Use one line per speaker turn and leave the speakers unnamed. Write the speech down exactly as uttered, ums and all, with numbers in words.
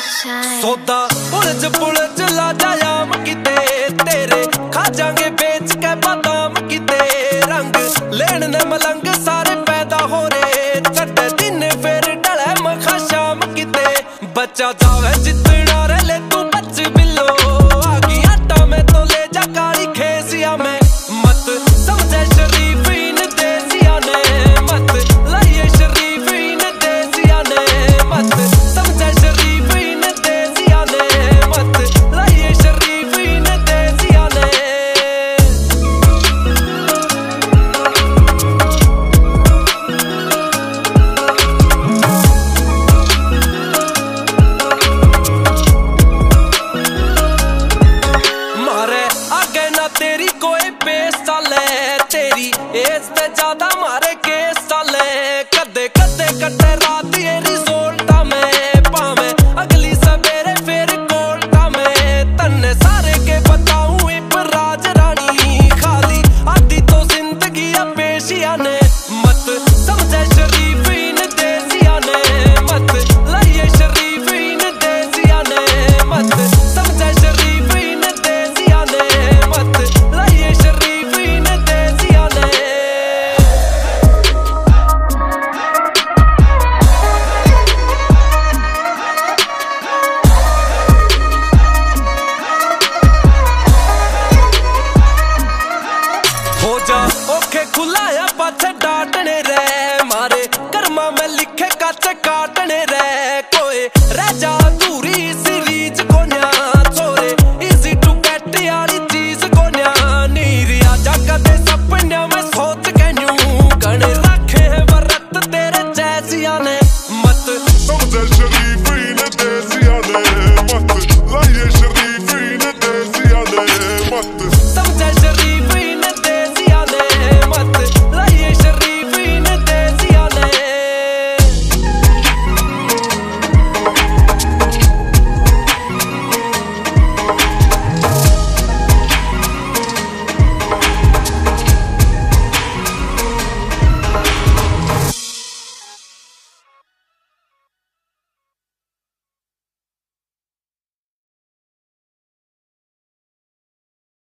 सौदा पुलज पुलज ला जायाम किते तेरे खा जाएंगे बेच के बादाम किते रंग लेन ने मलंग सारे पैदा हो रे चढ़े दिन फिर डले मखा शाम किते बच्चा जावे जितना रे ले तू बच बिलो आगी आटा में तो ले जा काली खेसिया में मत समझे शरीफ इन देसिया ने मत लाइए शरीफ इन देसिया ने मत समझे शरीफ इन देसिया ने मत लाइए शरीफ इन देसिया ने मारे आगे ना तेरी कोई पेश चले तेरी एज ते ज्यादा मारे केस चले कदे कदे कटे रात ये रिजोल्टा में पावे अगली सवेरे फिर कोल्टा में तन्ने सारे के बताऊं इप राज रानी खाली आधी तो जिंदगी पेशिया ने मत समझे शरीफ इन देसिया ने मत लाइए शरीफ इन देसिया ने मत समझे शरीफ इन देसिया ने मत लाइए शरीफ इन देसिया ने हो जा ओखे खुलाया पाछे डांटने रे मारे कर्मा में लिखे काचे काटने रे कोई रह जा दूरी सीरीज को न्या छोरे इजी टू गेट वाली चीज को न्या नीरी आजा कदे सपने में सोच के न्यू गणे रखे हैं वरत तेरे जैसिया ने मत
समझे